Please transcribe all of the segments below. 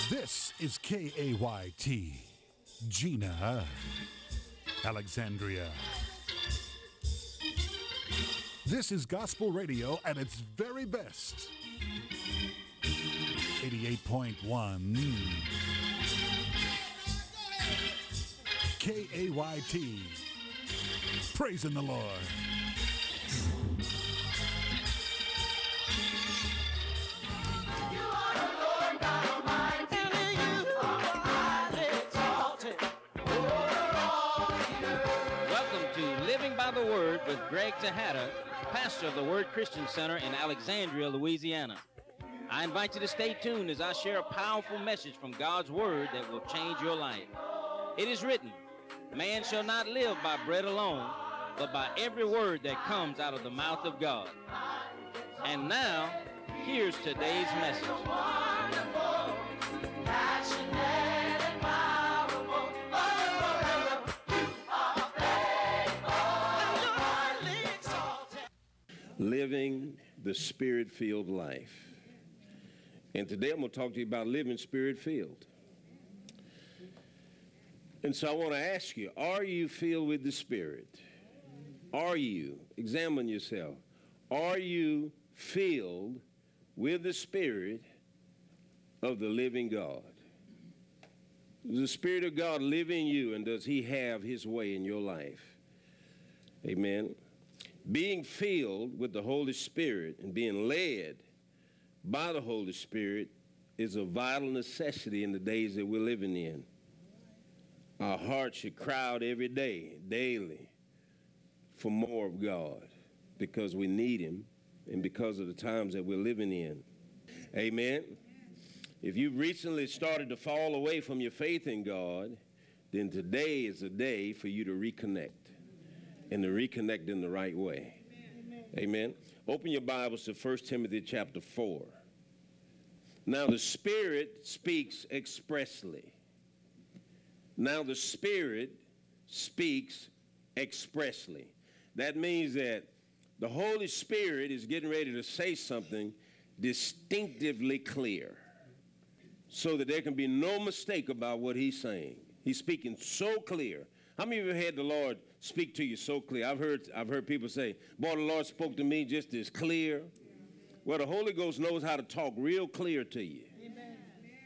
This is KAYT, Gina, Alexandria. This is gospel radio at its very best. 88.1 KAYT. Praising the Lord. By the Word with Greg Tejada, pastor of the Word Christian Center in Alexandria, Louisiana. I invite you to stay tuned as I share a powerful message from God's Word that will change your life. It is written, man shall not live by bread alone, but by every word that comes out of the mouth of God. And now, here's today's message. Living the Spirit-filled life. And today I'm going to talk to you about living Spirit-filled. And so I want to ask you, are you filled with the Spirit? Are you? Examine yourself. Are you filled with the Spirit of the living God? Does the Spirit of God live in you, and does He have His way in your life? Amen. Being filled with the Holy Spirit and being led by the Holy Spirit is a vital necessity in the days that we're living in. Our hearts should cry out every day, daily, for more of God because we need Him and because of the times that we're living in. Amen. If you've recently started to fall away from your faith in God, then today is a day for you to reconnect. And to reconnect in the right way. Amen. Open your Bibles to 1 Timothy chapter 4. Now the Spirit speaks expressly. Now the Spirit speaks expressly. That means that the Holy Spirit is getting ready to say something distinctively clear so that there can be no mistake about what He's saying. He's speaking so clear. How many of you had the Lord speak to you so clear? I've heard people say, boy, the Lord spoke to me just as clear. Well, the Holy Ghost knows how to talk real clear to you. Amen.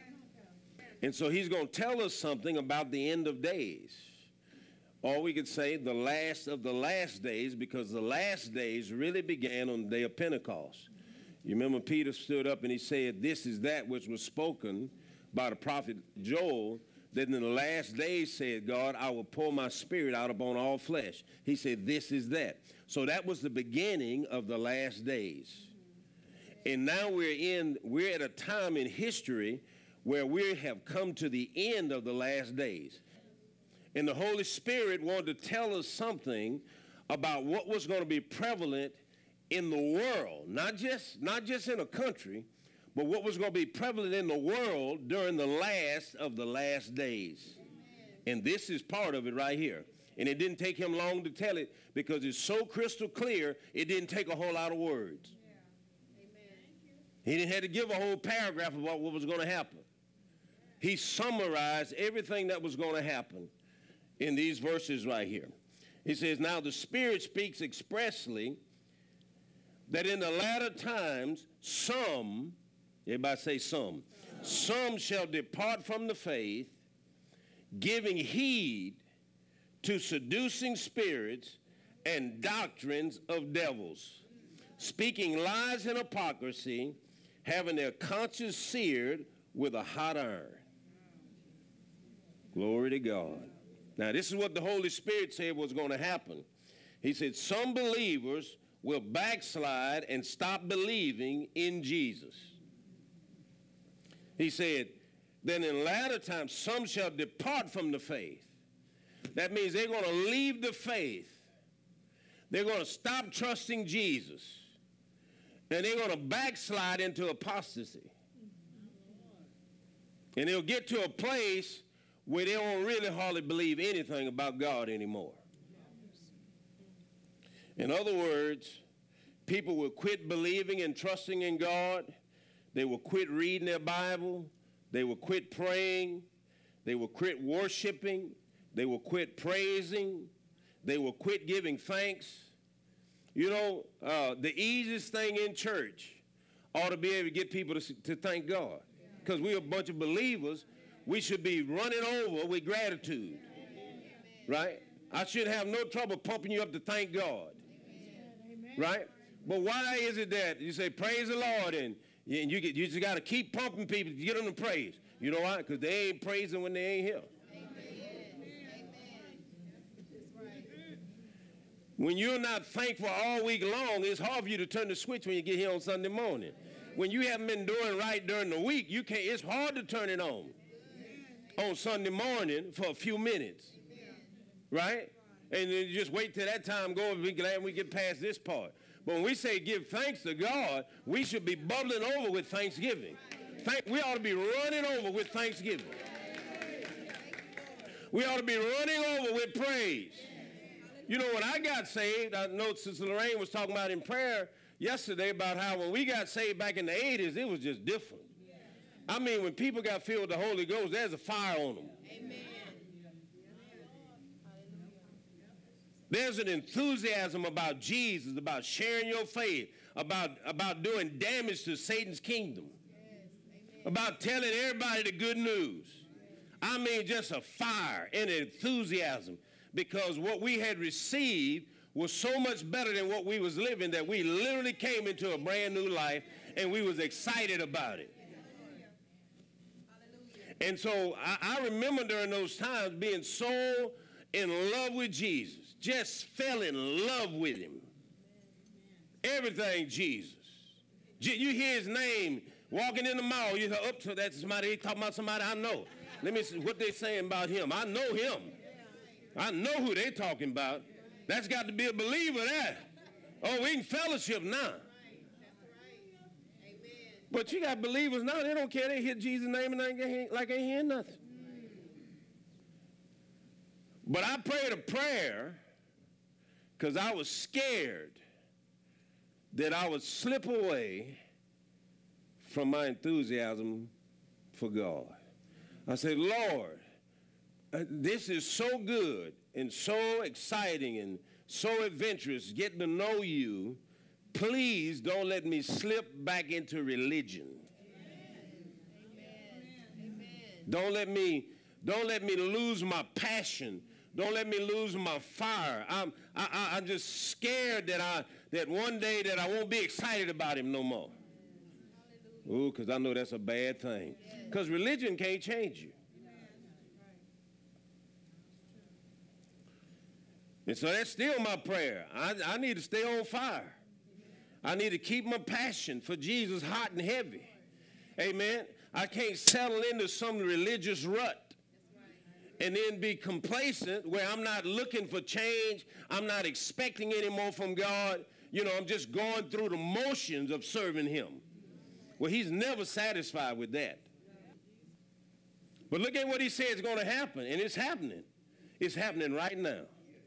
And so He's going to tell us something about the end of days. Or we could say the last of the last days, because the last days really began on the day of Pentecost. You remember Peter stood up and he said, this is that which was spoken by the prophet Joel, that in the last days, said God, I will pour my Spirit out upon all flesh. He said, this is that. So that was the beginning of the last days. And now we're at a time in history where we have come to the end of the last days. And the Holy Spirit wanted to tell us something about what was going to be prevalent in the world, not just in a country, but what was going to be prevalent in the world during the last of the last days. And this is part of it right here. And it didn't take him long to tell it because it's so crystal clear, it didn't take a whole lot of words. Yeah. Amen. He didn't have to give a whole paragraph about what was going to happen. He summarized everything that was going to happen in these verses right here. He says, now the Spirit speaks expressly that in the latter times some, everybody say some. Some shall depart from the faith, giving heed to seducing spirits and doctrines of devils, speaking lies and hypocrisy, having their conscience seared with a hot iron. Glory to God. Now, this is what the Holy Spirit said was going to happen. He said some believers will backslide and stop believing in Jesus. He said, then in latter times, some shall depart from the faith. That means they're going to leave the faith. They're going to stop trusting Jesus. And they're going to backslide into apostasy. And they'll get to a place where they don't really hardly believe anything about God anymore. In other words, people will quit believing and trusting in God. They will quit reading their Bible. They will quit praying. They will quit worshiping. They will quit praising. They will quit giving thanks. You know, the easiest thing in church ought to be able to get people to thank God. Because we're a bunch of believers. We should be running over with gratitude. Right? I should have no trouble pumping you up to thank God. Right? But why is it that you say, praise the Lord, and you just got to keep pumping people to get them to praise? You know why? Because they ain't praising when they ain't here. When you're not thankful all week long, it's hard for you to turn the switch when you get here on Sunday morning. When you haven't been doing right during the week, it's hard to turn it on Sunday morning for a few minutes. Right? And then you just wait till that time goes and be glad we get past this part. But when we say give thanks to God, we should be bubbling over with thanksgiving. We ought to be running over with thanksgiving. We ought to be running over with praise. You know, when I got saved, I know Sister Lorraine was talking about in prayer yesterday about how when we got saved back in the 80s, it was just different. I mean, when people got filled with the Holy Ghost, there's a fire on them. Amen. There's an enthusiasm about Jesus, about sharing your faith, about doing damage to Satan's kingdom, about telling everybody the good news. I mean, just a fire and enthusiasm, because what we had received was so much better than what we was living that we literally came into a brand new life and we was excited about it. And so I remember during those times being so in love with Jesus, just fell in love with him. Everything Jesus. You hear his name walking in the mall, you hear up to that somebody, he talking about somebody I know. Let me see what they saying about him. I know him. I know who they talking about. That's got to be a believer there. Oh, we can fellowship now. But you got believers now, they don't care. They hear Jesus' name and they ain't hearing nothing. But I prayed a prayer because I was scared that I would slip away from my enthusiasm for God. I said, Lord, this is so good and so exciting and so adventurous, getting to know you. Please don't let me slip back into religion. Amen. Don't let me lose my passion. Don't let me lose my fire. I'm just scared that one day that I won't be excited about him no more. Ooh, because I know that's a bad thing. Because religion can't change you. And so that's still my prayer. I need to stay on fire. I need to keep my passion for Jesus hot and heavy. Amen. I can't settle into some religious rut and then be complacent where I'm not looking for change. I'm not expecting any more from God. You know, I'm just going through the motions of serving him. Well, he's never satisfied with that. But look at what he said is going to happen, and it's happening. It's happening right now.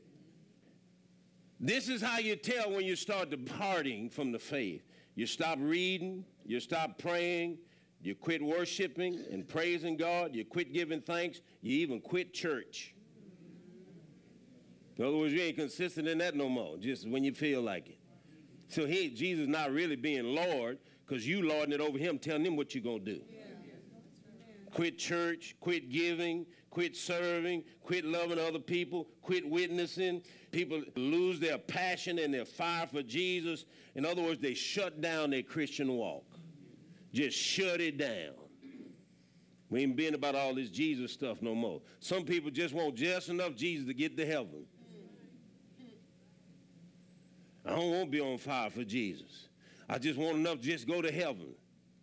This is how you tell when you start departing from the faith. You stop reading, you stop praying, you quit worshiping and praising God, you quit giving thanks, you even quit church. In other words, you ain't consistent in that no more, just when you feel like it. So Jesus not really being Lord, because you lording it over him, telling him what you're going to do. Quit church, quit giving, quit serving, quit loving other people, quit witnessing. People lose their passion and their fire for Jesus. In other words, they shut down their Christian walk. Just shut it down. We ain't been about all this Jesus stuff no more. Some people just want just enough Jesus to get to heaven. I don't want to be on fire for Jesus. I just want enough to just go to heaven.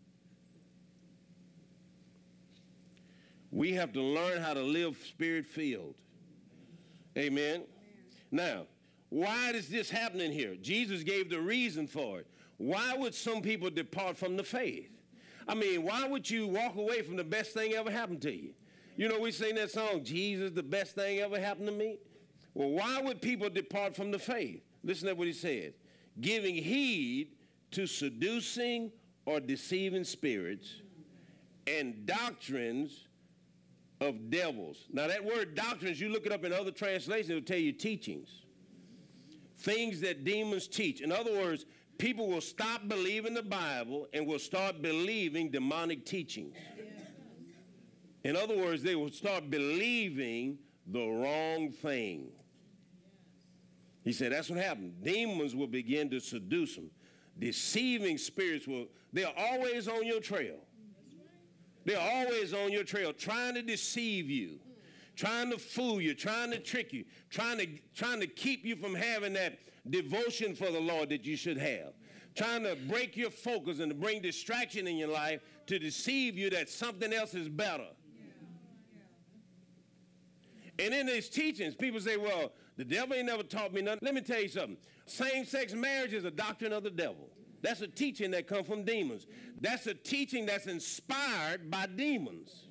We have to learn how to live spirit-filled. Amen. Now, why is this happening here? Jesus gave the reason for it. Why would some people depart from the faith? I mean, why would you walk away from the best thing ever happened to you? You know, we sing that song, Jesus, the best thing ever happened to me. Well, why would people depart from the faith? Listen to what he says. Giving heed to seducing or deceiving spirits and doctrines of devils. Now that word doctrines, you look it up in other translations, it'll tell you teachings. Things that demons teach. In other words, people will stop believing the Bible and will start believing demonic teachings. In other words, they will start believing the wrong thing. He said that's what happened. Demons will begin to seduce them. Deceiving spirits they're always on your trail. They're always on your trail trying to deceive you, trying to fool you, trying to trick you, trying to keep you from having that devotion for the Lord that you should have, trying to break your focus and to bring distraction in your life to deceive you that something else is better. And in these teachings, people say, well, the devil ain't never taught me nothing. Let me tell you something. Same-sex marriage is a doctrine of the devil. That's a teaching that comes from demons. That's a teaching that's inspired by demons.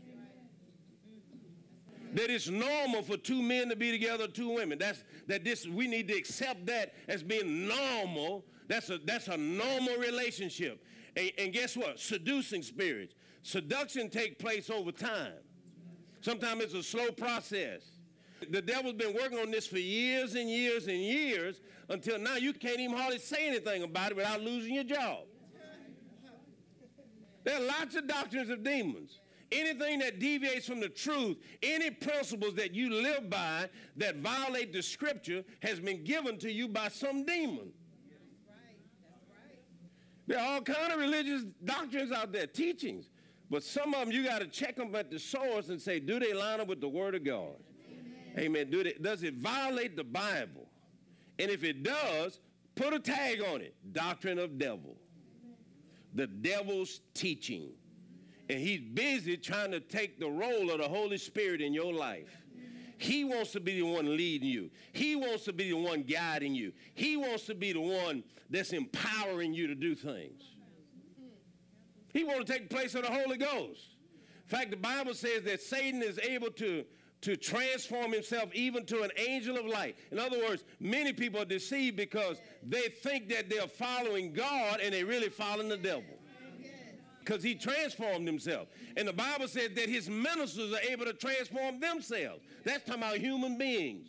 That it's normal for two men to be together, two women. We need to accept that as being normal. That's a normal relationship. And guess what? Seducing spirits. Seduction takes place over time. Sometimes it's a slow process. The devil's been working on this for years and years and years until now you can't even hardly say anything about it without losing your job. There are lots of doctrines of demons. Anything that deviates from the truth, any principles that you live by that violate the scripture has been given to you by some demon. There are all kinds of religious doctrines out there, teachings. But some of them, you got to check them at the source and say, do they line up with the Word of God? Amen. Does it violate the Bible? And if it does, put a tag on it. Doctrine of devil. The devil's teaching. And he's busy trying to take the role of the Holy Spirit in your life. He wants to be the one leading you. He wants to be the one guiding you. He wants to be the one that's empowering you to do things. He wants to take the place of the Holy Ghost. In fact, the Bible says that Satan is able to transform himself even to an angel of light. In other words, many people are deceived because they think that they're following God and they're really following the devil. Because he transformed himself. And the Bible says that his ministers are able to transform themselves. That's talking about human beings.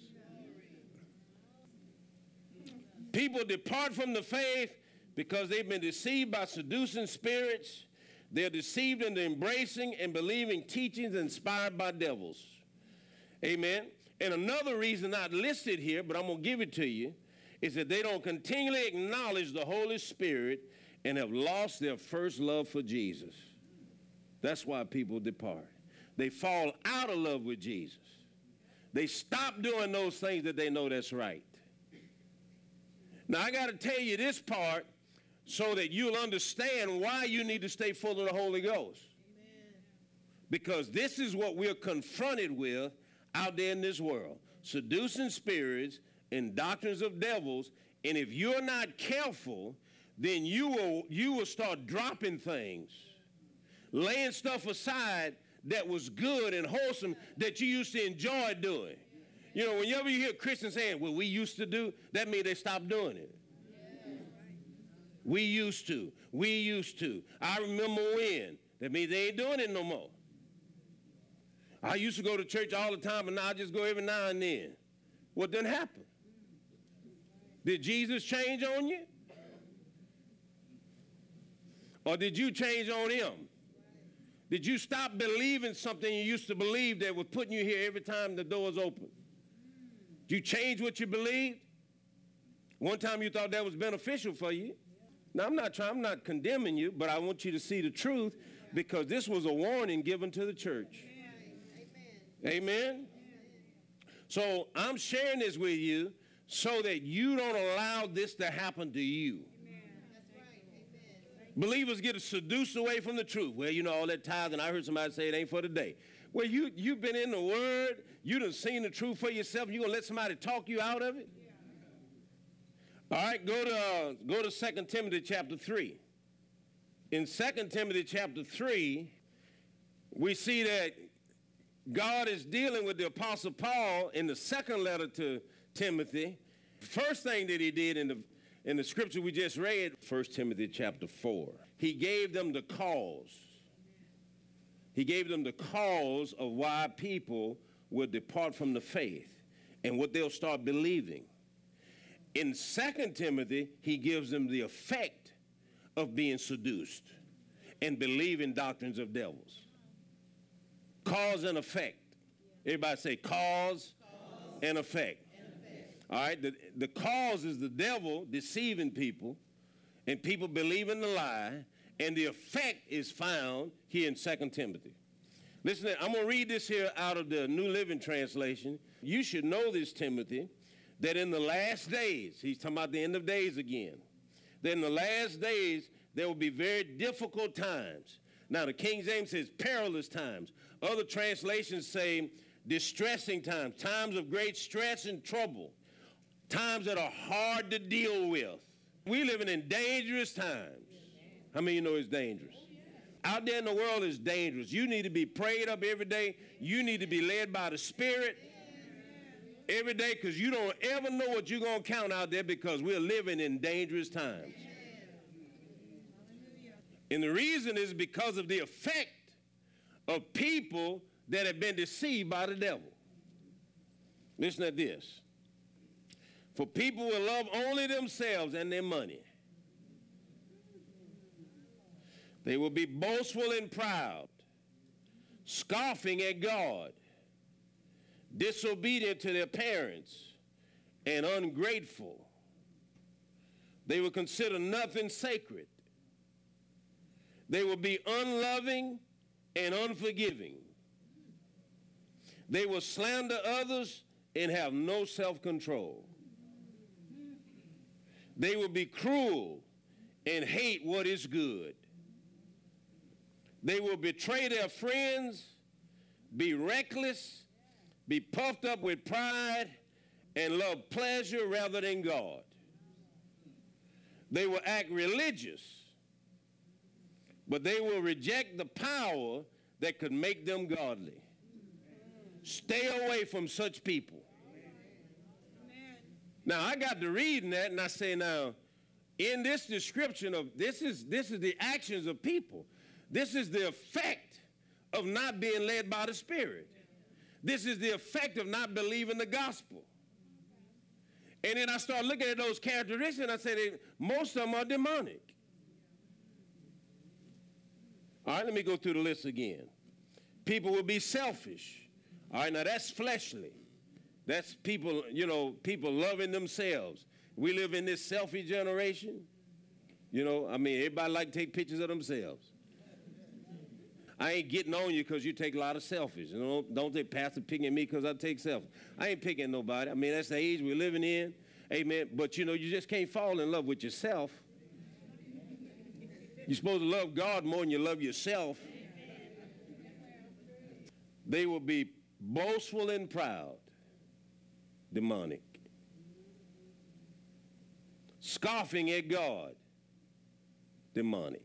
People depart from the faith because they've been deceived by seducing spirits. They're deceived into embracing and believing teachings inspired by devils. Amen. And another reason not listed here, but I'm going to give it to you, is that they don't continually acknowledge the Holy Spirit and have lost their first love for Jesus. That's why people depart. They fall out of love with Jesus. They stop doing those things that they know that's right. Now, I got to tell you this part so that you'll understand why you need to stay full of the Holy Ghost. Amen. Because this is what we're confronted with out there in this world. Seducing spirits and doctrines of devils. And if you're not careful, then you will start dropping things, laying stuff aside that was good and wholesome that you used to enjoy doing. You know, whenever you hear Christians saying, well, we used to do, that means they stopped doing it. We used to. I remember when. That means they ain't doing it no more. I used to go to church all the time, and now I just go every now and then. What didn't happen? Did Jesus change on you? Or did you change on him? Did you stop believing something you used to believe that was putting you here every time the doors open? Did you change what you believed? One time you thought that was beneficial for you. Now, I'm not condemning you, but I want you to see the truth because this was a warning given to the church. Amen? So I'm sharing this with you so that you don't allow this to happen to you. Believers get seduced away from the truth. Well, you know, all that tithing, I heard somebody say it ain't for today. Well, you've been in the Word, you done seen the truth for yourself, and you're going to let somebody talk you out of it? All right, go to 2 Timothy chapter 3. In 2 Timothy chapter 3, we see that God is dealing with the Apostle Paul in the second letter to Timothy. First thing that he did in the scripture we just read, 1 Timothy chapter 4, he gave them the cause. He gave them the cause of why people will depart from the faith and what they'll start believing. In 2 Timothy, he gives them the effect of being seduced and believing doctrines of devils. Cause and effect. Everybody say cause and effect. All right, the cause is the devil deceiving people and people believing the lie, and the effect is found here in 2 Timothy. Listen, I'm going to read this here out of the New Living Translation. You should know this, Timothy, that in the last days, he's talking about the end of days again, that in the last days there will be very difficult times. Now, the King James says perilous times. Other translations say distressing times, times of great stress and trouble, times that are hard to deal with. We living in dangerous times. How many of you know it's dangerous? Out there in the world is dangerous. You need to be prayed up every day. You need to be led by the Spirit every day, because you don't ever know what you're going to count out there, because we're living in dangerous times. And the reason is because of the effect of people that have been deceived by the devil. Listen to this. For people will love only themselves and their money. They will be boastful and proud, scoffing at God, disobedient to their parents, and ungrateful. They will consider nothing sacred. They will be unloving and unforgiving. They will slander others and have no self-control. They will be cruel and hate what is good. They will betray their friends, be reckless, be puffed up with pride, and love pleasure rather than God. They will act religious, but they will reject the power that could make them godly. Stay away from such people. Now, I got to reading that, and I say, now, in this description of this is the actions of people. This is the effect of not being led by the Spirit. This is the effect of not believing the gospel. And then I start looking at those characteristics, and I say most of them are demonic. All right, let me go through the list again. People will be selfish. All right, now that's fleshly. That's people, people loving themselves. We live in this selfie generation. Everybody like to take pictures of themselves. I ain't getting on you because you take a lot of selfies. Don't they, Pastor, picking at me because I take selfies. I ain't picking at nobody. That's the age we're living in. Amen. But, you just can't fall in love with yourself. You're supposed to love God more than you love yourself. They will be boastful and proud. Demonic. Scoffing at God. Demonic.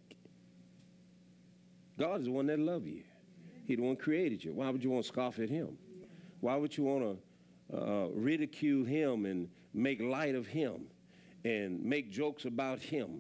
God is the one that loves you. He's the one who created you. Why would you want to scoff at him? Why would you want to ridicule him and make light of him and make jokes about him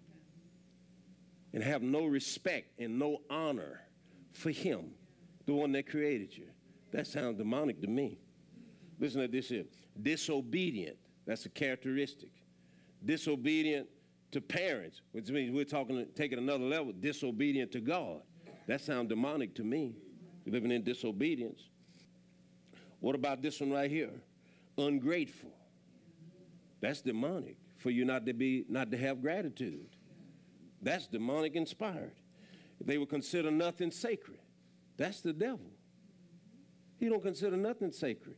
and have no respect and no honor for him, the one that created you? That sounds demonic to me. Listen to this here. Disobedient. That's a characteristic. Disobedient to parents, which means we're taking another level, disobedient to God. That sounds demonic to me, living in disobedience. What about this one right here? Ungrateful. That's demonic, for you not to have gratitude. That's demonic inspired. They will consider nothing sacred. That's the devil. He don't consider nothing sacred.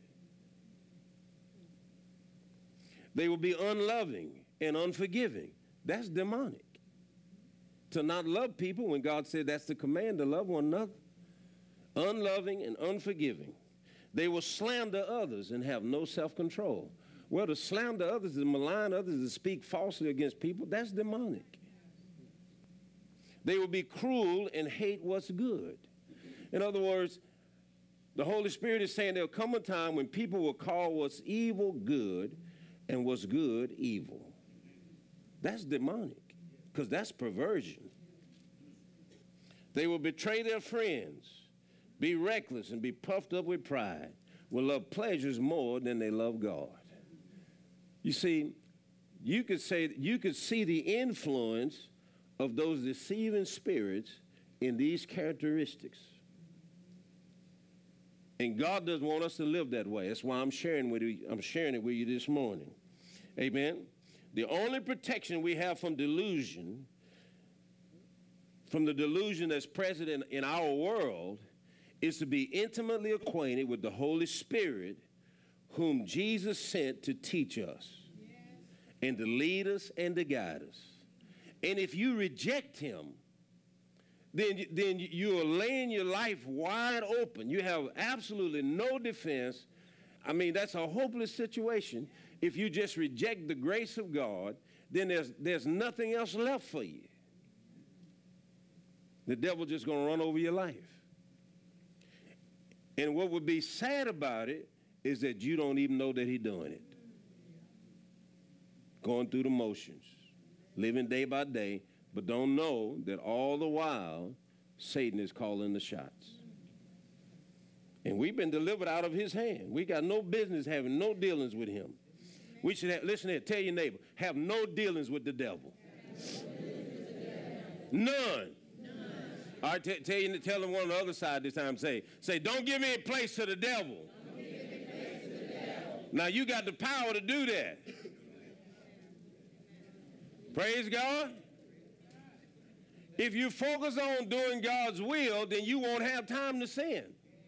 They will be unloving and unforgiving. That's demonic. To not love people when God said that's the command, to love one another. Unloving and unforgiving. They will slander others and have no self-control. Well, to slander others, to malign others, to speak falsely against people, that's demonic. They will be cruel and hate what's good. In other words, the Holy Spirit is saying there'll come a time when people will call what's evil good and what's good evil. That's demonic, because that's perversion. They will betray their friends, be reckless, and be puffed up with pride, will love pleasures more than they love God. You see, you could see the influence of those deceiving spirits in these characteristics. And God doesn't want us to live that way. That's why I'm sharing it with you this morning. Amen. The only protection we have from delusion, from the delusion that's present in our world, is to be intimately acquainted with the Holy Spirit, whom Jesus sent to teach us and to lead us and to guide us. And if you reject him, then you are laying your life wide open. You have absolutely no defense. I mean, that's a hopeless situation. If you just reject the grace of God, then there's nothing else left for you. The devil's just going to run over your life. And what would be sad about it is that you don't even know that he's doing it. Going through the motions, living day by day, but don't know that all the while Satan is calling the shots. And we've been delivered out of his hand. We got no business having no dealings with him. We should have, listen here, tell your neighbor, have no dealings with the devil. None. All right, tell him one on the other side this time. Say, don't give any place to the devil. Now you got the power to do that. Praise God. If you focus on doing God's will, then you won't have time to sin.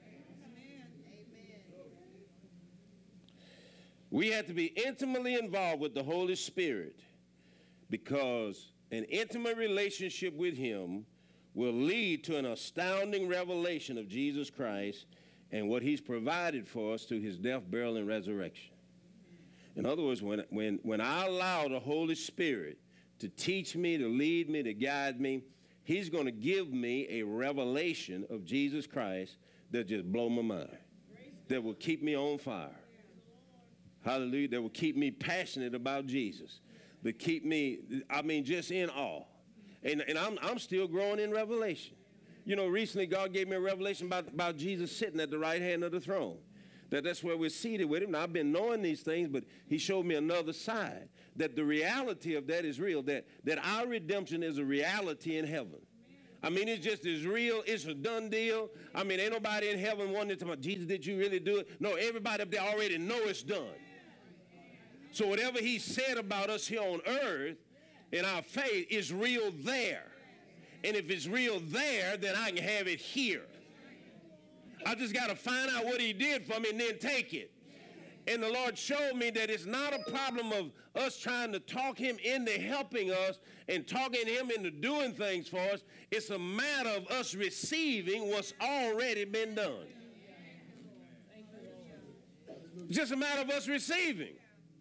We have to be intimately involved with the Holy Spirit, because an intimate relationship with him will lead to an astounding revelation of Jesus Christ and what he's provided for us through his death, burial, and resurrection. In other words, when I allow the Holy Spirit to teach me, to lead me, to guide me, he's going to give me a revelation of Jesus Christ that just blow my mind, that will keep me on fire. Hallelujah. That will keep me passionate about Jesus, that keep me, just in awe. And I'm still growing in revelation. You know, recently God gave me a revelation about Jesus sitting at the right hand of the throne. That's where we're seated with him. Now, I've been knowing these things, but he showed me another side, that the reality of that is real, that our redemption is a reality in heaven. I mean, it's just as real. It's a done deal. I mean, ain't nobody in heaven wondering about, Jesus, did you really do it? No, everybody up there already know it's done. So whatever he said about us here on earth in our faith is real there. And if it's real there, then I can have it here. I just got to find out what he did for me and then take it. And the Lord showed me that it's not a problem of us trying to talk him into helping us and talking him into doing things for us. It's a matter of us receiving what's already been done. It's just a matter of us receiving.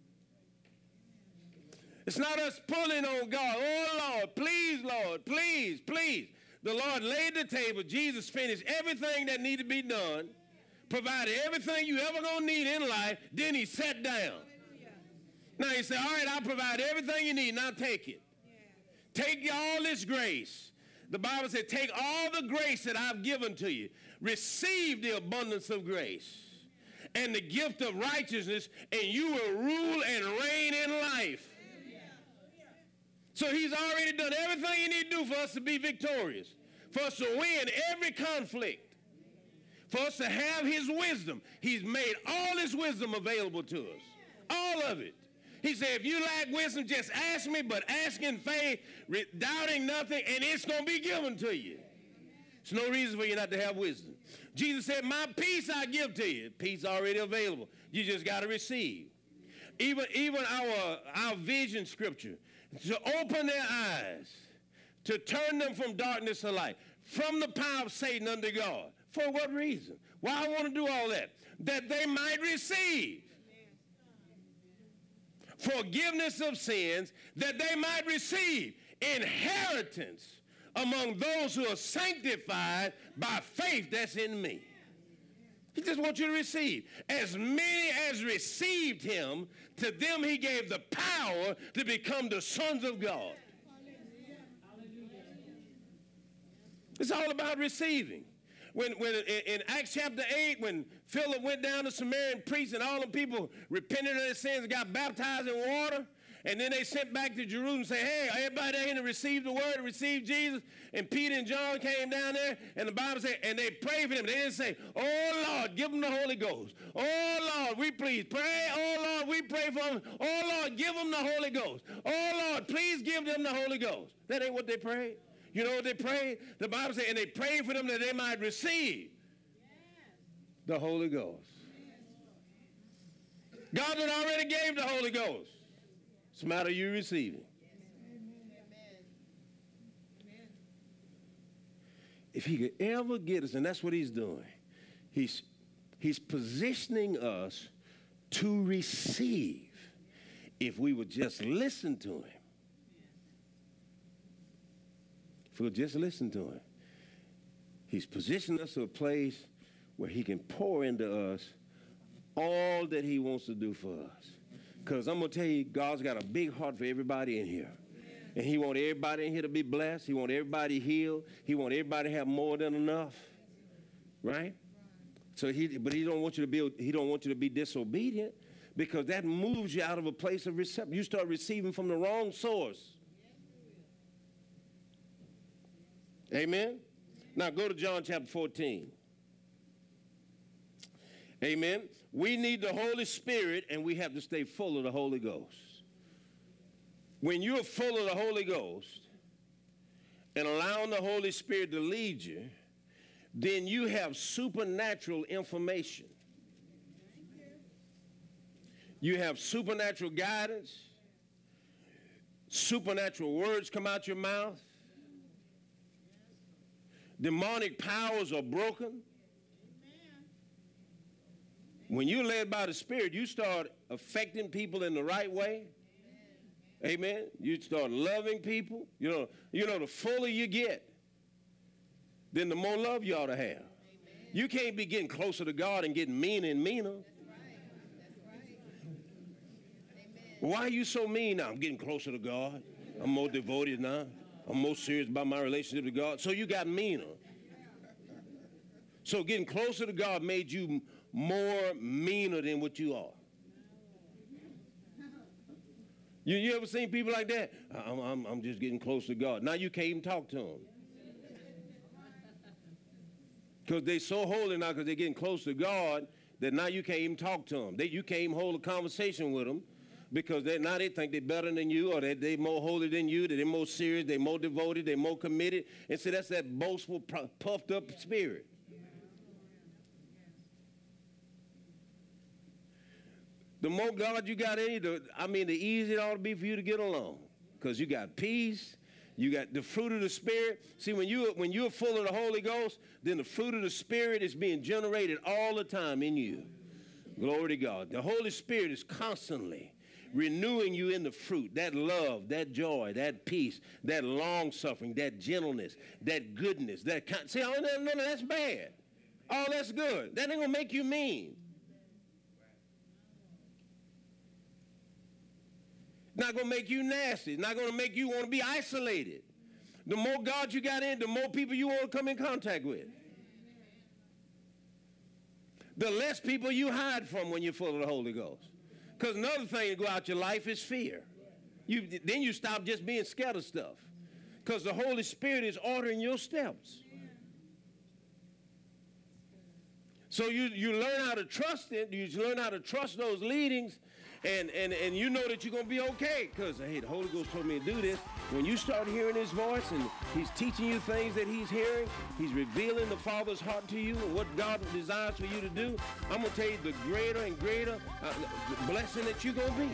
It's not us pulling on God. Oh, Lord, please, please. The Lord laid the table. Jesus finished everything that needed to be done, provided everything you ever going to need in life. Then he sat down. Now he said, all right, I'll provide everything you need. Now take it. Take all this grace. The Bible said, take all the grace that I've given to you. Receive the abundance of grace and the gift of righteousness, and you will rule and reign in life. So he's already done everything he needs to do for us to be victorious, for us to win every conflict, for us to have his wisdom. He's made all his wisdom available to us, all of it. He said, if you lack wisdom, just ask me, but ask in faith, doubting nothing, and it's going to be given to you. There's no reason for you not to have wisdom. Jesus said, my peace I give to you. Peace already available. You just got to receive. Even our vision scripture, to open their eyes, to turn them from darkness to light, from the power of Satan unto God. For what reason? Why I want to do all that? That they might receive forgiveness of sins, that they might receive inheritance among those who are sanctified by faith that's in me. He just wants you to receive. As many as received him, to them he gave the power to become the sons of God. It's all about receiving. When in Acts chapter 8, when Philip went down to Samaria and preached, and all the people repented of their sins and got baptized in water, and then they sent back to Jerusalem and say, hey, everybody there to receive the word, receive Jesus. And Peter and John came down there, and the Bible said, and they prayed for them. They didn't say, oh, Lord, give them the Holy Ghost. Oh, Lord, we please pray. Oh, Lord, we pray for them. Oh, Lord, give them the Holy Ghost. Oh, Lord, please give them the Holy Ghost. That ain't what they prayed. You know what they prayed? The Bible said, and they prayed for them that they might receive the Holy Ghost. God had already gave the Holy Ghost. It's a matter of you receiving. If he could ever get us, and that's what he's doing, he's positioning us to receive if we would just listen to him. If we'll just listen to him. He's positioned us to a place where he can pour into us all that he wants to do for us. Because I'm going to tell you, God's got a big heart for everybody in here. And he wants everybody in here to be blessed. He wants everybody healed. He wants everybody to have more than enough. Right? So he don't want you to be disobedient, because that moves you out of a place of reception. You start receiving from the wrong source. Amen? Now go to John chapter 14. Amen? We need the Holy Spirit, and we have to stay full of the Holy Ghost. When you're full of the Holy Ghost and allowing the Holy Spirit to lead you, then you have supernatural information. You have supernatural guidance. Supernatural words come out your mouth. Demonic powers are broken. When you're led by the Spirit, you start affecting people in the right way. Amen. You start loving people. You know, the fuller you get, then the more love you ought to have. Amen. You can't be getting closer to God and getting meaner and meaner. That's right. Why are you so mean now? I'm getting closer to God. I'm more devoted now. I'm more serious about my relationship with God. So you got meaner. So getting closer to God made you more meaner than what you are. You ever seen people like that? I'm just getting close to God. Now you can't even talk to them. Because they're so holy now, because they're getting close to God, that now you can't even talk to them. You can't even hold a conversation with them, because now they think they're better than you, or that they're more holy than you, that they're more serious, they're more devoted, they're more committed. And so that's that boastful, puffed up spirit. The more God you got in you, the easier it ought to be for you to get along. Because you got peace, you got the fruit of the Spirit. See, when you're full of the Holy Ghost, then the fruit of the Spirit is being generated all the time in you. Glory to God. The Holy Spirit is constantly renewing you in the fruit, that love, that joy, that peace, that long-suffering, that gentleness, that goodness, that kind. See, none of that's bad. All that's good. That ain't going to make you mean. It's not going to make you nasty. It's not going to make you want to be isolated. The more God you got in, the more people you want to come in contact with. The less people you hide from when you're full of the Holy Ghost. Because another thing to go out your life is fear. Then you stop just being scared of stuff. Because the Holy Spirit is ordering your steps. So you learn how to trust it. You learn how to trust those leadings. And you know that you're going to be okay, because, hey, the Holy Ghost told me to do this. When you start hearing his voice and he's teaching you things that he's hearing, he's revealing the Father's heart to you and what God desires for you to do, I'm going to tell you the greater and greater blessing that you're going to be.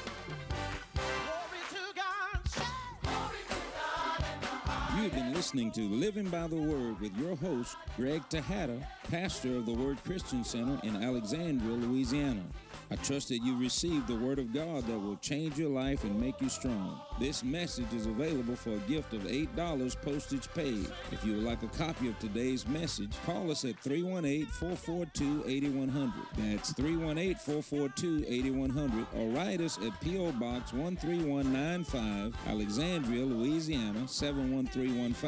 You've been listening to Living by the Word with your host, Greg Tejada, pastor of the Word Christian Center in Alexandria, Louisiana. I trust that you received the Word of God that will change your life and make you strong. This message is available for a gift of $8 postage paid. If you would like a copy of today's message, call us at 318-442-8100. That's 318-442-8100, or write us at P.O. Box 13195, Alexandria, Louisiana 71315.